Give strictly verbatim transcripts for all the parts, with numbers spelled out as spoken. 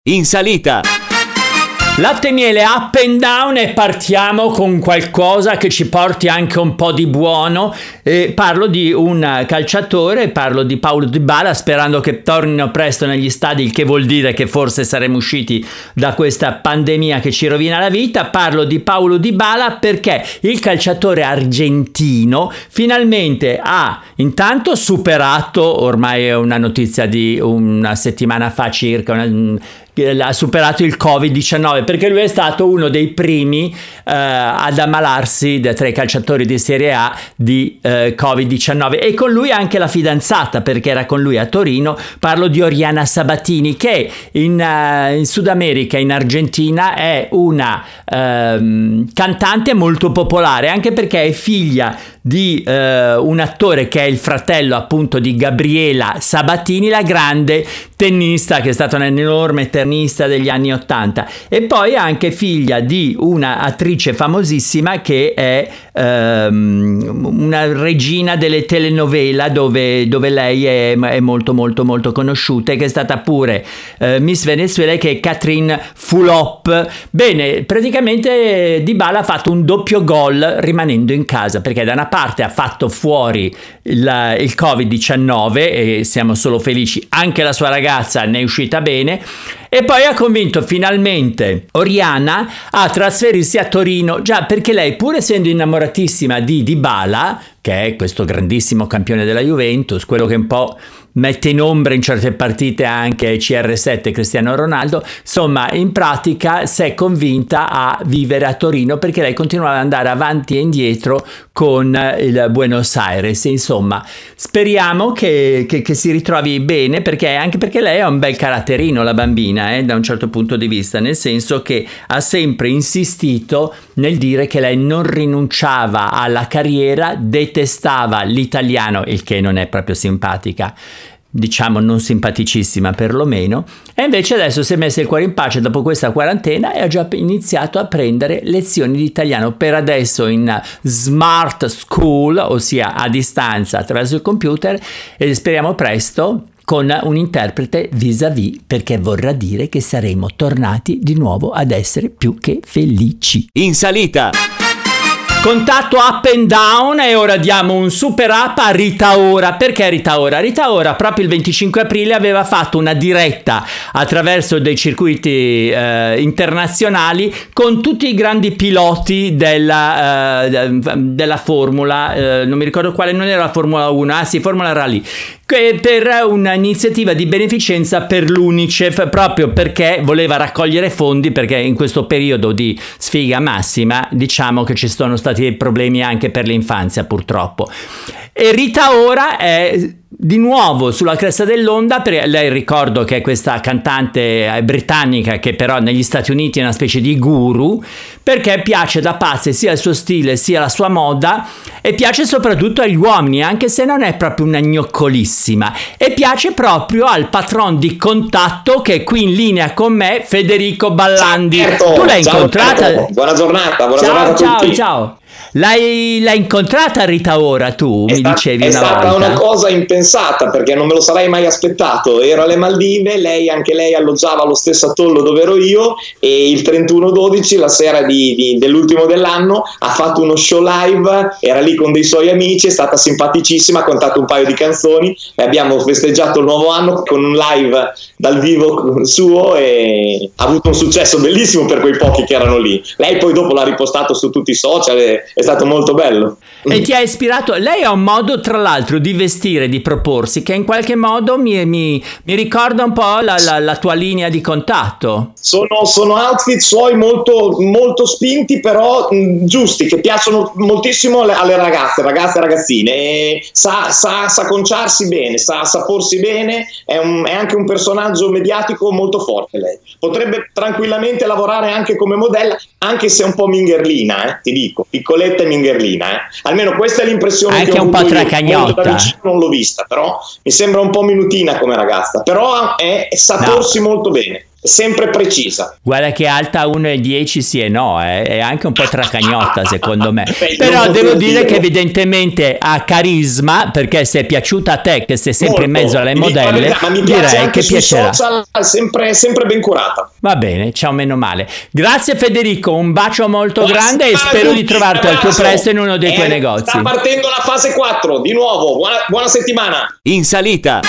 In salita. Latte e miele up and down e partiamo con qualcosa che ci porti anche un po' di buono. Eh, parlo di un calciatore, parlo di Paulo Dybala, sperando che tornino presto negli stadi, il che vuol dire che forse saremo usciti da questa pandemia che ci rovina la vita. Parlo di Paulo Dybala perché il calciatore argentino finalmente ha intanto superato, ormai è una notizia di una settimana fa circa, una, ha superato il covid diciannove, perché lui è stato uno dei primi eh, ad ammalarsi tra i calciatori di Serie A di eh, covid diciannove, e con lui anche la fidanzata, perché era con lui a Torino. Parlo di Oriana Sabatini, che in, uh, in Sud America, in Argentina, è una uh, cantante molto popolare, anche perché è figlia di uh, un attore che è il fratello appunto di Gabriela Sabatini, la grande tennista che è stata un'enorme tennista degli anni ottanta, e poi anche figlia di una attrice famosissima che è um, una regina delle telenovela, dove, dove lei è, è molto molto molto conosciuta, e che è stata pure uh, Miss Venezuela, che è Catherine Fulop. Bene, praticamente Dybala ha fatto un doppio gol rimanendo in casa, perché da una parte ha fatto fuori il, il covid diciannove, e siamo solo felici, anche la sua ragazza ne è uscita bene, e poi ha convinto finalmente Oriana a trasferirsi a Torino, già perché lei, pur essendo innamoratissima di Dybala, che è questo grandissimo campione della Juventus, quello che un po' mette in ombra in certe partite anche C R sette Cristiano Ronaldo, insomma, in pratica si è convinta a vivere a Torino, perché lei continuava ad andare avanti e indietro con il Buenos Aires. Insomma, speriamo che, che, che si ritrovi bene, perché anche perché lei ha un bel caratterino, la bambina, eh, da un certo punto di vista, nel senso che ha sempre insistito nel dire che lei non rinunciava alla carriera, detestava l'italiano, il che non è proprio simpatica, diciamo non simpaticissima perlomeno, e invece adesso si è messa il cuore in pace dopo questa quarantena e ha già iniziato a prendere lezioni di italiano, per adesso in smart school, ossia a distanza attraverso il computer, e speriamo presto con un interprete vis-à-vis, perché vorrà dire che saremo tornati di nuovo ad essere più che felici. In salita. Contatto up and down, e ora diamo un super up a Rita Ora. Perché Rita Ora? Rita Ora proprio il venticinque aprile aveva fatto una diretta attraverso dei circuiti eh, internazionali con tutti i grandi piloti della, eh, della Formula, eh, non mi ricordo quale, non era la Formula uno, ah sì, Formula Rally, per un'iniziativa di beneficenza per l'Unicef, proprio perché voleva raccogliere fondi, perché in questo periodo di sfiga massima diciamo che ci sono stati dei problemi anche per l'infanzia, purtroppo. E Rita Ora è di nuovo sulla cresta dell'onda, per lei, ricordo che è questa cantante britannica che però negli Stati Uniti è una specie di guru, perché piace da pazze sia il suo stile sia la sua moda, e piace soprattutto agli uomini, anche se non è proprio una gnoccolissima, e piace proprio al patron di Contatto, che è qui in linea con me, Federico Ballandi. Certo, tu l'hai ciao, incontrata? Certo. Buona giornata, buona ciao, giornata a ciao, tutti. ciao. L'hai, l'hai incontrata Rita Ora, tu È mi sta- dicevi è una stata volta? una cosa impensata, perché non me lo sarei mai aspettato. Ero alle Maldive, lei anche lei alloggiava allo stesso atollo dove ero io, e il trentuno dodici, la sera di, di, dell'ultimo dell'anno, ha fatto uno show live, era lì con dei suoi amici, è stata simpaticissima, ha cantato un paio di canzoni e abbiamo festeggiato il nuovo anno con un live dal vivo suo, e ha avuto un successo bellissimo per quei pochi che erano lì. Lei poi dopo l'ha ripostato su tutti i social, e è stato molto bello. E ti ha ispirato? Lei ha un modo, tra l'altro, di vestire, di proporsi, che in qualche modo mi, mi, mi ricorda un po' la, la, la tua linea di Contatto. Sono, sono outfit suoi molto, molto spinti, però mh, giusti, che piacciono moltissimo alle, alle ragazze, ragazze e ragazzine. E sa, sa, sa conciarsi bene, sa, sa porsi bene, è, un, è anche un personaggio mediatico molto forte lei. Potrebbe tranquillamente lavorare anche come modella, anche se è un po' mingherlina, eh, ti dico, piccoletta e mingherlina. Eh. Almeno questa è l'impressione anche che ho un avuto po' io. tracagnotta. Da vicino non l'ho vista, però mi sembra un po' minutina come ragazza, però è, sa porsi no. molto bene. sempre precisa. Guarda che alta uno e dieci sì e no, eh? È anche un po' tracagnotta secondo me. Beh, però devo dire dirlo. che evidentemente ha carisma, perché se è piaciuta a te che sei sempre Molto. in mezzo alle Mi dico la modelle, verità, ma mi piace direi anche che sui piacerà. social, sempre, sempre ben curata. Va bene, ciao, meno male. Grazie Federico, un bacio molto Buona grande e settimana a spero tutti, di trovarti al più abrazo. presto in uno dei Eh, tuoi negozi. Sta partendo la fase quattro, di nuovo, buona, buona settimana. In salita.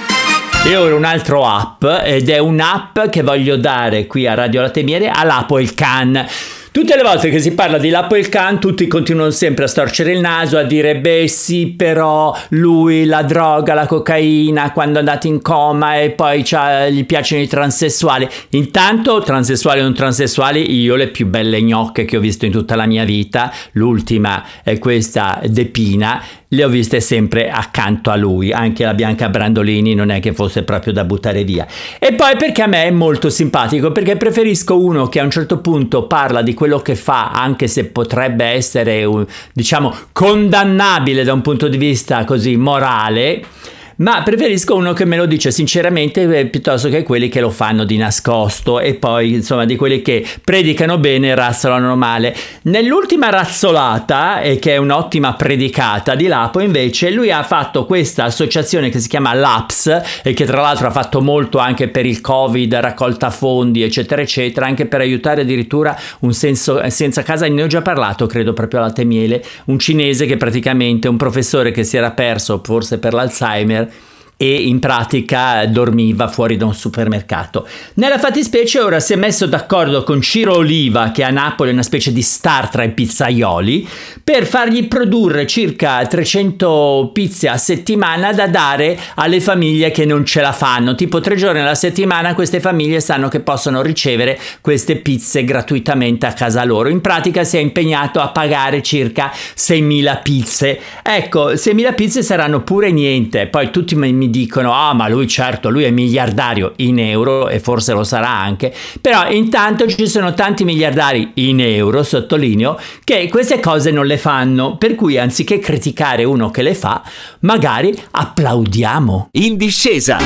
E ora un altro app, ed è un'app che voglio dare qui a Radio Latte e Miele all'Apo il Can. Tutte le volte che si parla di Lapo il Can, tutti continuano sempre a storcere il naso, a dire beh sì, però lui la droga, la cocaina, quando è andato in coma e poi gli piacciono i transessuali. Intanto, transessuali o non transessuali, io le più belle gnocche che ho visto in tutta la mia vita, l'ultima è questa Depina, le ho viste sempre accanto a lui, anche la Bianca Brandolini non è che fosse proprio da buttare via. E poi perché a me è molto simpatico, perché preferisco uno che a un certo punto parla di quello che fa, anche se potrebbe essere un, diciamo condannabile da un punto di vista così morale, ma preferisco uno che me lo dice sinceramente piuttosto che quelli che lo fanno di nascosto e poi insomma di quelli che predicano bene e razzolano male. Nell'ultima razzolata, e che è un'ottima predicata di Lapo, invece lui ha fatto questa associazione che si chiama Laps e che tra l'altro ha fatto molto anche per il Covid, raccolta fondi eccetera eccetera, anche per aiutare addirittura un senso, senza casa, ne ho già parlato credo proprio a Latte e Miele, un cinese che praticamente un professore che si era perso forse per l'Alzheimer e in pratica dormiva fuori da un supermercato. Nella fattispecie ora si è messo d'accordo con Ciro Oliva, che a Napoli è una specie di star tra i pizzaioli, per fargli produrre circa trecento pizze a settimana da dare alle famiglie che non ce la fanno. Tipo tre giorni alla settimana queste famiglie sanno che possono ricevere queste pizze gratuitamente a casa loro. In pratica si è impegnato a pagare circa seimila pizze. Ecco, seimila pizze saranno pure niente. Poi tutti mi dicono ah ma lui certo lui è miliardario in euro, e forse lo sarà anche, però intanto ci sono tanti miliardari in euro, sottolineo, che queste cose non le fanno, per cui anziché criticare uno che le fa magari applaudiamo. In discesa.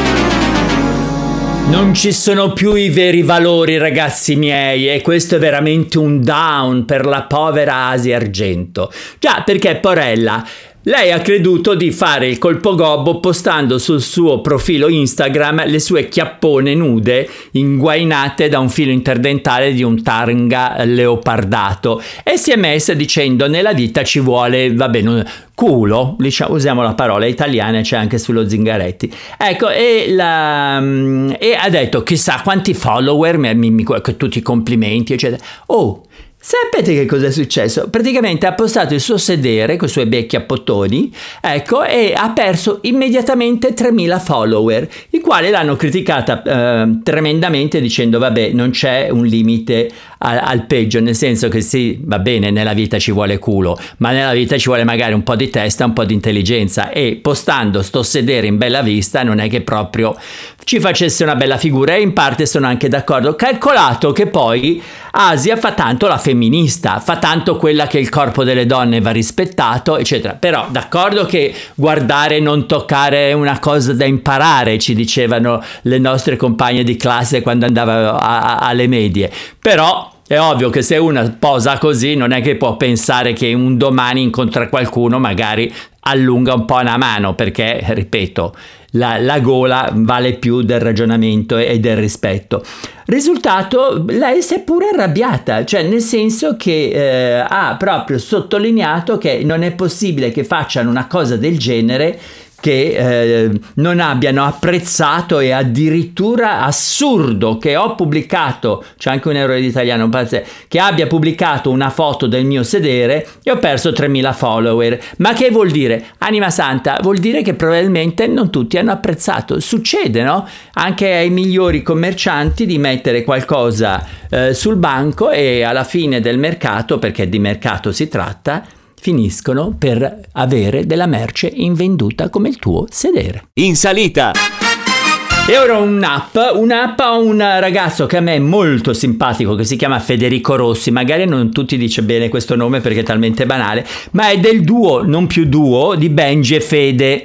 Non ci sono più i veri valori, ragazzi miei, e questo è veramente un down per la povera Asia Argento. Già, perché porella, lei ha creduto di fare il colpo gobbo postando sul suo profilo Instagram le sue chiappone nude inguainate da un filo interdentale di un tanga leopardato, e si è messa dicendo nella vita ci vuole, vabbè, non, culo, diciamo, usiamo la parola italiana, c'è anche sullo Zingaretti, ecco, e, la, e ha detto chissà quanti follower, mi, mi, mi, tutti i complimenti eccetera. Oh, sapete che cosa è successo? Praticamente ha postato il suo sedere con i suoi bei chiappottoni, ecco, e ha perso immediatamente tremila follower, i quali l'hanno criticata eh, tremendamente dicendo vabbè, non c'è un limite a, al peggio, nel senso che sì, va bene, nella vita ci vuole culo, ma nella vita ci vuole magari un po' di testa, un po' di intelligenza, e postando sto sedere in bella vista non è che proprio ci facesse una bella figura, e in parte sono anche d'accordo, calcolato che poi Asia fa tanto la femminista, fa tanto quella che il corpo delle donne va rispettato eccetera, però d'accordo che guardare e non toccare è una cosa da imparare, ci dicevano le nostre compagne di classe quando andava a, a, alle medie, però è ovvio che se una posa così non è che può pensare che un domani incontra qualcuno, magari allunga un po' una mano, perché ripeto, la, la gola vale più del ragionamento e del rispetto. Risultato, lei si è pure arrabbiata, cioè nel senso che eh, ha proprio sottolineato che non è possibile che facciano una cosa del genere, che eh, non abbiano apprezzato, e addirittura assurdo che ho pubblicato, c'è anche un errore di italiano, che abbia pubblicato una foto del mio sedere e ho perso tremila follower. Ma che vuol dire? Anima santa, vuol dire che probabilmente non tutti hanno apprezzato. Succede, no? Anche ai migliori commercianti di mettere qualcosa eh, sul banco, e alla fine del mercato, perché di mercato si tratta, finiscono per avere della merce invenduta come il tuo sedere. In salita. E ora un'app, un'app a un ragazzo che a me è molto simpatico, che si chiama Federico Rossi, magari non tutti dice bene questo nome perché è talmente banale, ma è del duo, non più duo, di Benji e Fede,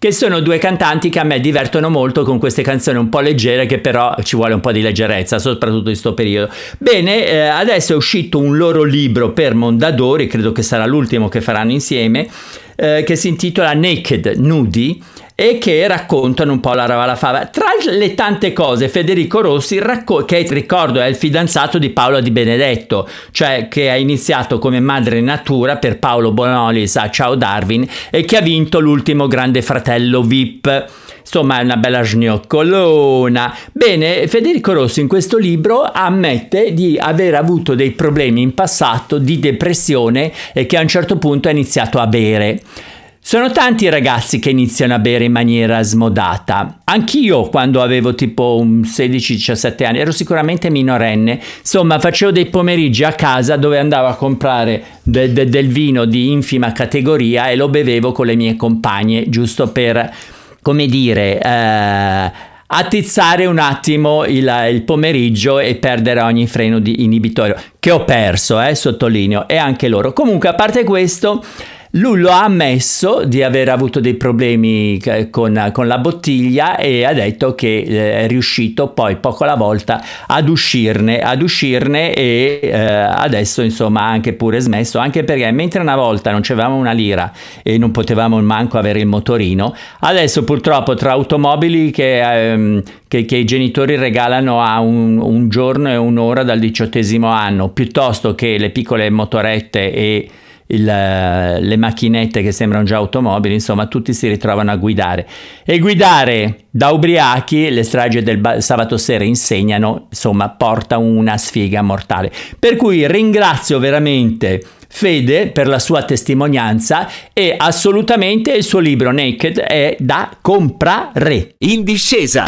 che sono due cantanti che a me divertono molto con queste canzoni un po' leggere, che però ci vuole un po' di leggerezza, soprattutto in questo periodo. Bene, eh, adesso è uscito un loro libro per Mondadori, credo che sarà l'ultimo che faranno insieme, eh, che si intitola Naked, Nudi, e che raccontano un po' la ravala fava. Tra le tante cose, Federico Rossi, racco- che ricordo è il fidanzato di Paola Di Benedetto, cioè che ha iniziato come madre natura per Paolo Bonolis a Ciao Darwin e che ha vinto l'ultimo Grande Fratello V I P. Insomma, è una bella sgnoccolona. Bene, Federico Rossi in questo libro ammette di aver avuto dei problemi in passato di depressione e che a un certo punto ha iniziato a bere. Sono tanti i ragazzi che iniziano a bere in maniera smodata. Anch'io, quando avevo tipo un sedici diciassette anni, ero sicuramente minorenne, insomma facevo dei pomeriggi a casa dove andavo a comprare de- de- del vino di infima categoria e lo bevevo con le mie compagne, giusto per, come dire, eh, attizzare un attimo il, il pomeriggio e perdere ogni freno di inibitorio, che ho perso, eh, sottolineo, e anche loro. Comunque, a parte questo, lui lo ha ammesso di aver avuto dei problemi con, con la bottiglia e ha detto che è riuscito poi poco alla volta ad uscirne, ad uscirne e eh, adesso insomma ha anche pure smesso, anche perché mentre una volta non c'avevamo una lira e non potevamo manco avere il motorino, adesso purtroppo tra automobili che, ehm, che, che i genitori regalano a un, un giorno e un'ora dal diciottesimo anno, piuttosto che le piccole motorette e Il, le macchinette che sembrano già automobili, insomma tutti si ritrovano a guidare e guidare da ubriachi, le stragi del ba- sabato sera insegnano, insomma porta una sfiga mortale, per cui ringrazio veramente Fede per la sua testimonianza e assolutamente il suo libro Naked è da comprare. In discesa.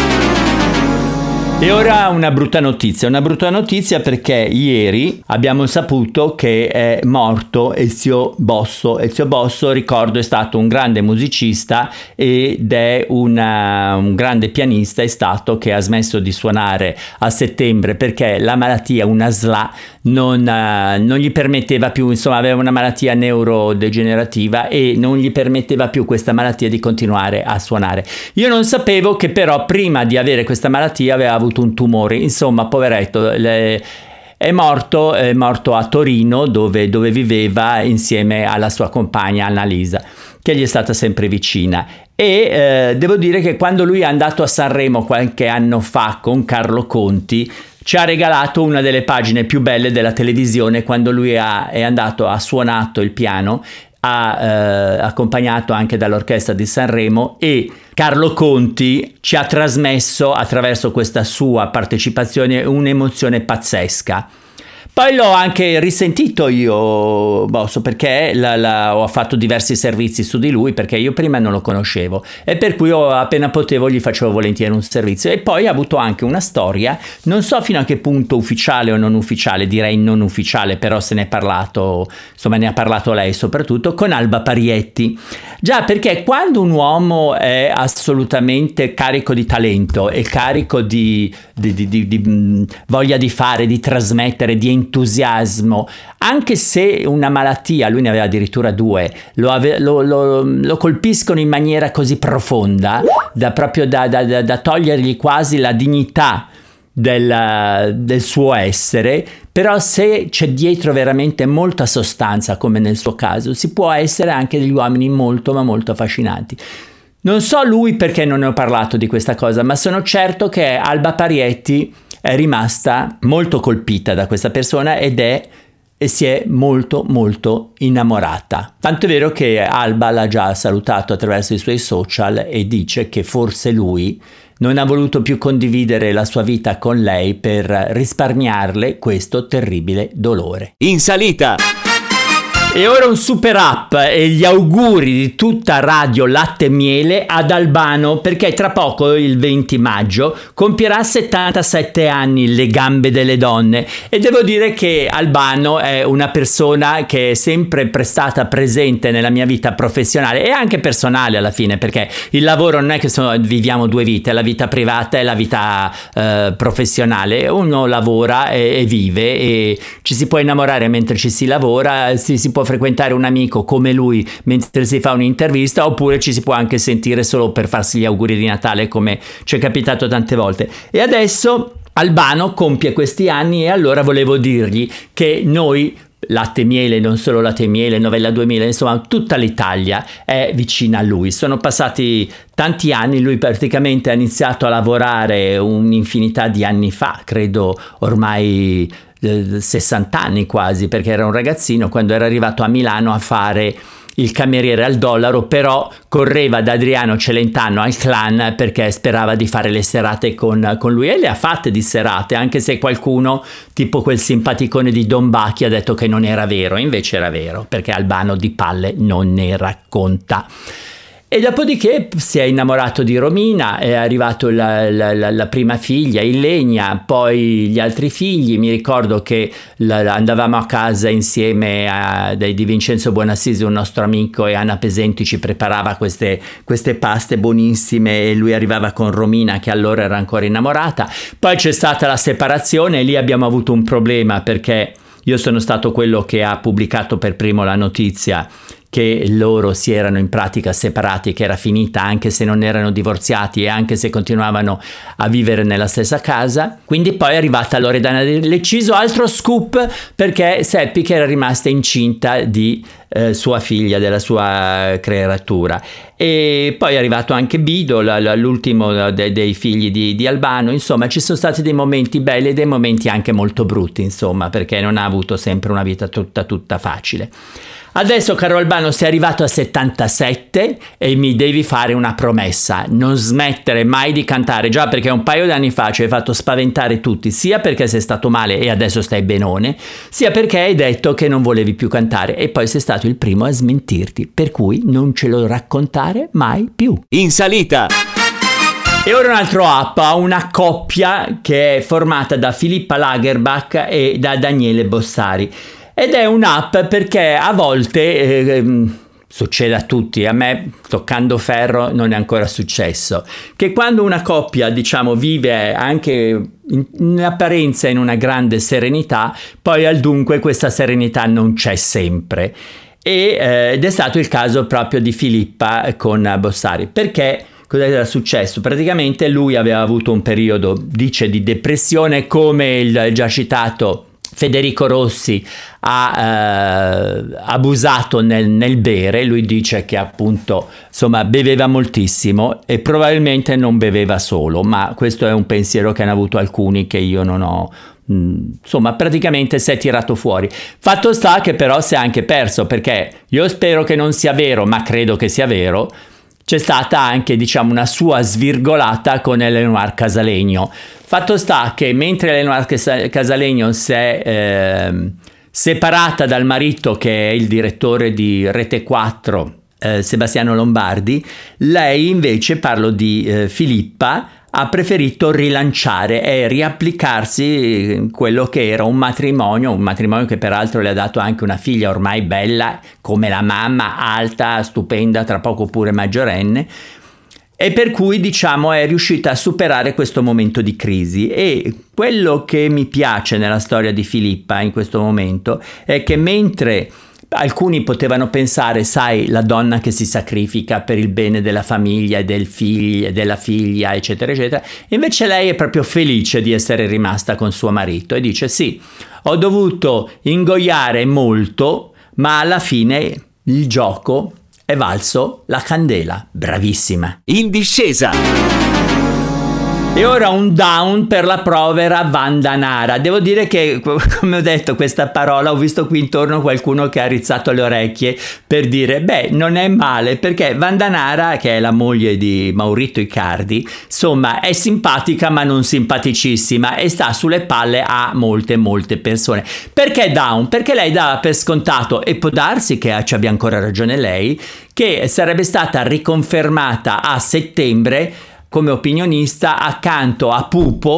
E ora una brutta notizia, una brutta notizia perché ieri abbiamo saputo che è morto Ezio Bosso. Ezio Bosso, ricordo, è stato un grande musicista ed è una, un grande pianista, è stato che ha smesso di suonare a settembre perché la malattia, una S L A, non, uh, non gli permetteva più, insomma aveva una malattia neurodegenerativa e non gli permetteva più questa malattia di continuare a suonare. Io non sapevo che però prima di avere questa malattia aveva avuto un tumore, insomma poveretto, le, è morto, è morto a Torino dove, dove viveva insieme alla sua compagna Annalisa, che gli è stata sempre vicina. E eh, devo dire che quando lui è andato a Sanremo qualche anno fa con Carlo Conti ci ha regalato una delle pagine più belle della televisione, quando lui ha, è andato, ha suonato il piano, ha eh, accompagnato anche dall'orchestra di Sanremo e Carlo Conti ci ha trasmesso attraverso questa sua partecipazione un'emozione pazzesca. Poi l'ho anche risentito io, Bosso, perché la, la, ho fatto diversi servizi su di lui, perché io prima non lo conoscevo e per cui ho, appena potevo gli facevo volentieri un servizio. E poi ha avuto anche una storia, non so fino a che punto ufficiale o non ufficiale, direi non ufficiale, però se ne è parlato, insomma ne ha parlato lei soprattutto, con Alba Parietti. Già, perché quando un uomo è assolutamente carico di talento e carico di, di, di, di, di voglia di fare, di trasmettere, di entusiasmo, anche se una malattia, lui ne aveva addirittura due, lo, ave, lo, lo, lo colpiscono in maniera così profonda da proprio da, da, da, da togliergli quasi la dignità del, del suo essere, però se c'è dietro veramente molta sostanza, come nel suo caso, si può essere anche degli uomini molto ma molto affascinanti. Non so lui perché non ne ho parlato di questa cosa, ma sono certo che Alba Parietti è rimasta molto colpita da questa persona ed è e si è molto molto innamorata. Tanto è vero che Alba l'ha già salutato attraverso i suoi social e dice che forse lui non ha voluto più condividere la sua vita con lei per risparmiarle questo terribile dolore. In salita. E ora un super up e gli auguri di tutta Radio Latte e Miele ad Albano, perché tra poco, il venti maggio, compierà settantasette anni, Le gambe delle donne, e devo dire che Albano è una persona che è sempre stata presente nella mia vita professionale e anche personale alla fine, perché il lavoro non è che sono, viviamo due vite, la vita privata e la vita eh, professionale. Uno lavora e, e vive e ci si può innamorare mentre ci si lavora, si, si può frequentare un amico come lui mentre si fa un'intervista, oppure ci si può anche sentire solo per farsi gli auguri di Natale, come ci è capitato tante volte. E adesso Albano compie questi anni, e allora volevo dirgli che noi, Latte e Miele, non solo Latte e Miele, Novella duemila, insomma tutta l'Italia è vicina a lui. Sono passati tanti anni, lui praticamente ha iniziato a lavorare un'infinità di anni fa, credo ormai eh, sessanta anni quasi, perché era un ragazzino quando era arrivato a Milano a fare il cameriere al Dollaro, però correva da Adriano Celentano al Clan perché sperava di fare le serate con, con lui, e le ha fatte di serate, anche se qualcuno, tipo quel simpaticone di Don Bacchi, ha detto che non era vero. Invece era vero, perché Albano di palle non ne racconta. E dopodiché si è innamorato di Romina, è arrivato la, la, la, la prima figlia, Ilenia, poi gli altri figli. Mi ricordo che la, andavamo a casa insieme a, di Vincenzo Buonassisi, un nostro amico, e Anna Pesenti ci preparava queste, queste paste buonissime, e lui arrivava con Romina, che allora era ancora innamorata. Poi c'è stata la separazione, e lì abbiamo avuto un problema, perché io sono stato quello che ha pubblicato per primo la notizia che loro si erano in pratica separati, che era finita, anche se non erano divorziati e anche se continuavano a vivere nella stessa casa. Quindi poi è arrivata Loredana De Leciso, altro scoop, perché seppi che era rimasta incinta di eh, sua figlia, della sua creatura. E poi è arrivato anche Bido, la, la, l'ultimo de, dei figli di, di Albano. Insomma, ci sono stati dei momenti belli e dei momenti anche molto brutti, insomma, perché non ha avuto sempre una vita tutta tutta facile. Adesso, caro Albano, sei arrivato a settantasette e mi devi fare una promessa: non smettere mai di cantare, già perché un paio di anni fa ci hai fatto spaventare tutti, sia perché sei stato male e adesso stai benone, sia perché hai detto che non volevi più cantare, e poi sei stato il primo a smentirti, per cui non ce lo raccontare mai più. In salita. E ora un altro up, una coppia che è formata da Filippa Lagerbach e da Daniele Bossari. Ed è un up perché a volte eh, succede a tutti, a me toccando ferro non è ancora successo, che quando una coppia, diciamo, vive anche in, in apparenza in una grande serenità, poi al dunque questa serenità non c'è sempre. E, eh, ed è stato il caso proprio di Filippa con Bossari. Perché? Cosa era successo? Praticamente lui aveva avuto un periodo, dice, di depressione, come il già citato Federico Rossi ha eh, abusato nel, nel bere. Lui dice che appunto, insomma, beveva moltissimo e probabilmente non beveva solo, ma questo è un pensiero che hanno avuto alcuni che io non ho. Insomma, praticamente si è tirato fuori. Fatto sta che però si è anche perso, perché io spero che non sia vero, ma credo che sia vero. C'è stata anche, diciamo, una sua svirgolata con Eleonore Casalegno. Fatto sta che mentre Eleonore Casalegno si è eh, separata dal marito, che è il direttore di Rete quattro, eh, Sebastiano Lombardi, lei invece, parlo di eh, Filippa, ha preferito rilanciare e riapplicarsi quello che era un matrimonio, un matrimonio che peraltro le ha dato anche una figlia ormai bella come la mamma, alta, stupenda, tra poco pure maggiorenne, e per cui, diciamo, è riuscita a superare questo momento di crisi. E quello che mi piace nella storia di Filippa in questo momento è che mentre alcuni potevano pensare, sai, la donna che si sacrifica per il bene della famiglia e del figlio, della figlia, eccetera, eccetera, invece lei è proprio felice di essere rimasta con suo marito e dice: sì, ho dovuto ingoiare molto, ma alla fine il gioco è valso la candela. Bravissima. In discesa. E ora un down per la povera Vandanara. Devo dire che, come ho detto questa parola, ho visto qui intorno qualcuno che ha rizzato le orecchie per dire: beh, non è male, perché Vandanara, che è la moglie di Maurizio Icardi, insomma, è simpatica ma non simpaticissima e sta sulle palle a molte molte persone. Perché down? Perché lei dava per scontato, e può darsi che ci abbia ancora ragione lei, che sarebbe stata riconfermata a settembre come opinionista accanto a Pupo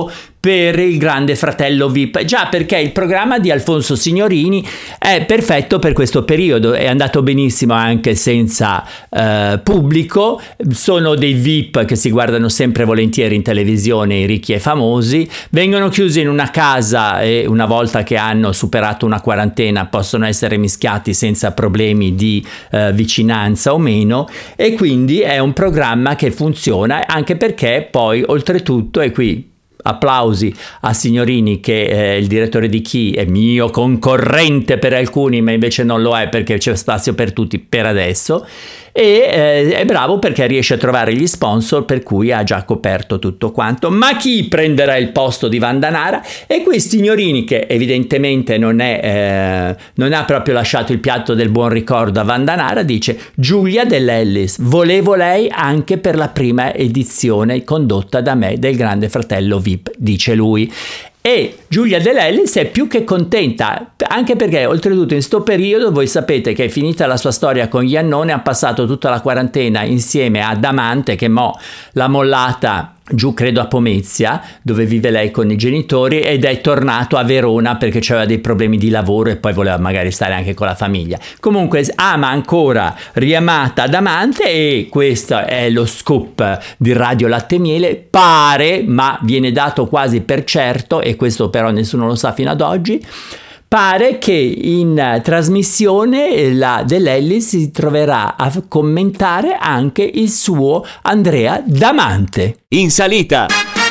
per il Grande Fratello V I P. Già, perché il programma di Alfonso Signorini è perfetto per questo periodo, è andato benissimo anche senza eh, pubblico, sono dei V I P che si guardano sempre volentieri in televisione, i ricchi e famosi, vengono chiusi in una casa e una volta che hanno superato una quarantena possono essere mischiati senza problemi di eh, vicinanza o meno, e quindi è un programma che funziona, anche perché poi oltretutto, e qui applausi a Signorini che è il direttore di Chi, è mio concorrente per alcuni ma invece non lo è perché c'è spazio per tutti per adesso, e eh, è bravo perché riesce a trovare gli sponsor, per cui ha già coperto tutto quanto. Ma chi prenderà il posto di Vandanara? E qui Signorini, che evidentemente non è eh, non ha proprio lasciato il piatto del buon ricordo a Vandanara, dice: Giulia Dell'Ellis, volevo lei anche per la prima edizione condotta da me del Grande Fratello V I P, dice lui. E Giulia Dell'Ellis è più che contenta, anche perché oltretutto in sto periodo voi sapete che è finita la sua storia con Iannone, ha passato tutta la quarantena insieme a Damante, che mo l'ha mollata giù credo a Pomezia, dove vive lei con i genitori, ed è tornato a Verona perché aveva dei problemi di lavoro e poi voleva magari stare anche con la famiglia. Comunque ama ancora, riamata Adamante, e questo è lo scoop di Radio Latte e Miele. Pare, ma viene dato quasi per certo, e questo però nessuno lo sa fino ad oggi, pare che in trasmissione la Dell'Ellis si troverà a commentare anche il suo Andrea Damante. In salita.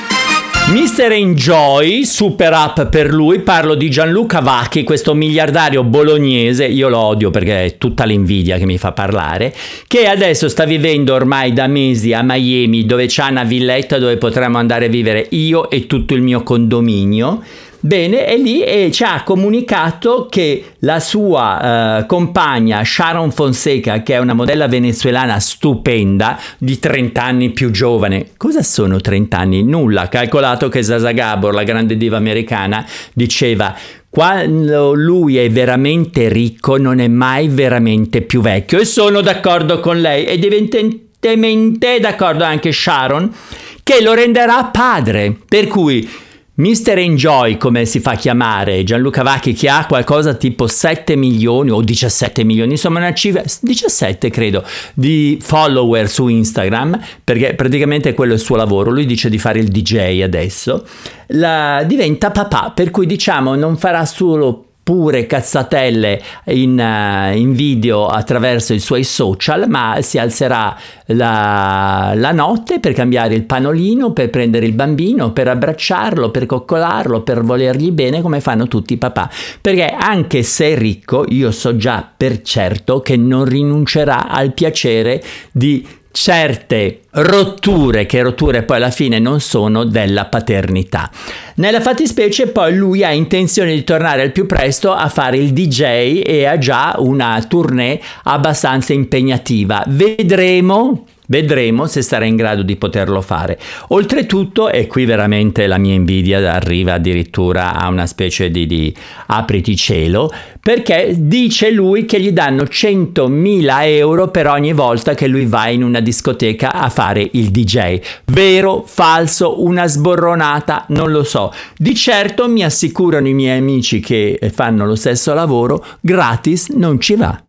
mister Enjoy, super app per lui, parlo di Gianluca Vacchi, questo miliardario bolognese, io lo odio perché è tutta l'invidia che mi fa parlare, che adesso sta vivendo ormai da mesi a Miami, dove c'ha una villetta dove potremmo andare a vivere io e tutto il mio condominio. Bene, e lì e ci ha comunicato che la sua uh, compagna Sharon Fonseca, che è una modella venezuelana stupenda, di trenta anni più giovane. Cosa sono trenta anni? Nulla. Calcolato che Zsa Zsa Gabor, la grande diva americana, diceva: quando lui è veramente ricco non è mai veramente più vecchio. E sono d'accordo con lei, ed evidentemente è d'accordo anche Sharon, che lo renderà padre, per cui mister Enjoy, come si fa chiamare, Gianluca Vacchi, che ha qualcosa tipo sette milioni o diciassette milioni, insomma una cifra, diciassette credo, di follower su Instagram, perché praticamente quello è il suo lavoro, lui dice di fare il D J adesso, la, diventa papà, per cui diciamo non farà solo pure cazzatelle in, uh, in video attraverso i suoi social, ma si alzerà la, la notte per cambiare il panolino, per prendere il bambino, per abbracciarlo, per coccolarlo, per volergli bene, come fanno tutti i papà, perché anche se è ricco io so già per certo che non rinuncerà al piacere di certe rotture, che rotture poi alla fine non sono, della paternità. Nella fattispecie poi lui ha intenzione di tornare al più presto a fare il D J e ha già una tournée abbastanza impegnativa. Vedremo Vedremo se sarà in grado di poterlo fare. Oltretutto, e qui veramente la mia invidia arriva addirittura a una specie di, di apriti cielo, perché dice lui che gli danno centomila euro per ogni volta che lui va in una discoteca a fare il D J. Vero? Falso? Una sborronata? Non lo so. Di certo mi assicurano i miei amici che fanno lo stesso lavoro, gratis non ci va.